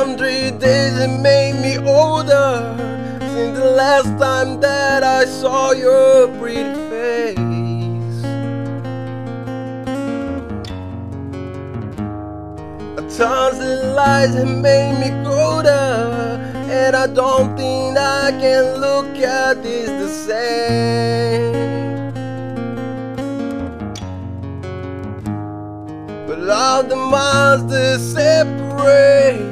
100 days it made me older since the last time that I saw your pretty face. At times the lies have made me colder, and I don't think I can look at this the same. But all the miles that separate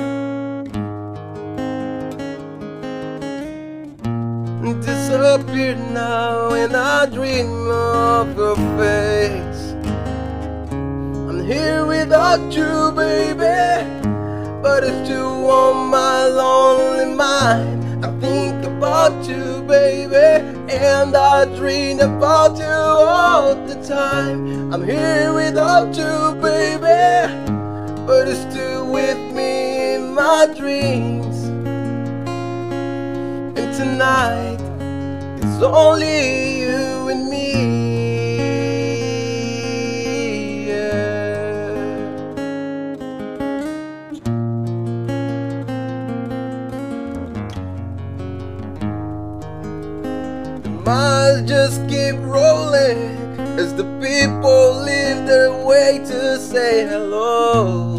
disappear now, and I dream of your face. I'm here without you, baby, but it's still on my lonely mind. I think about you, baby, and I dream about you all the time. I'm here without you, baby, but it's still with me in my dreams. And tonight, it's only you and me. The miles just keep rolling as the people leave their way to say hello.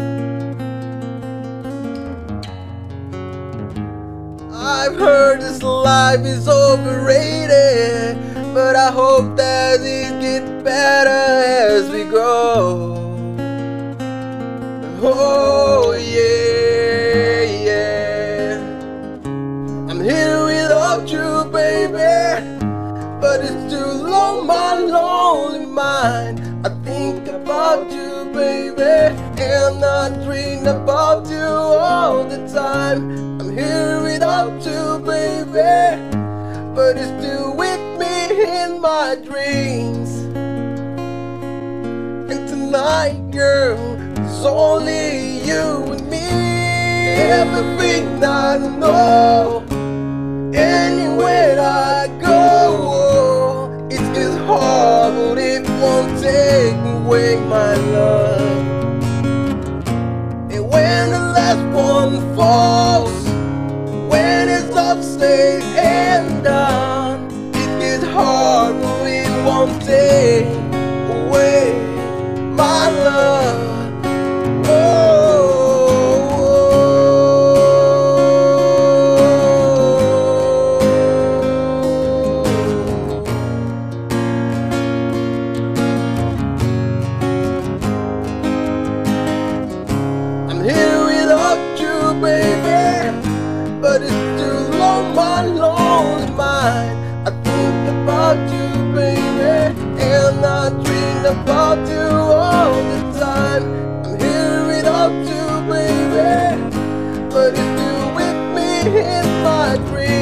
I've heard this life is overrated, but I hope that it gets better as we grow. Oh yeah, yeah. I'm here without you, baby, but it's still on my lonely mind. I think about you, baby, and I dream about you all the time. I'm here without you, baby, but it's still with me in my dreams. And tonight, girl, it's only you and me. Everything I know, anywhere I go, it gets hard, but it won't take away my love. And when the last one falls, when it's upstate and down, it gets hard, but it won't take away my love. Baby, but it's still on my lonely mind. I think about you, baby, and I dream about you all the time. I'm here without you, baby, but it's still with me in my dreams.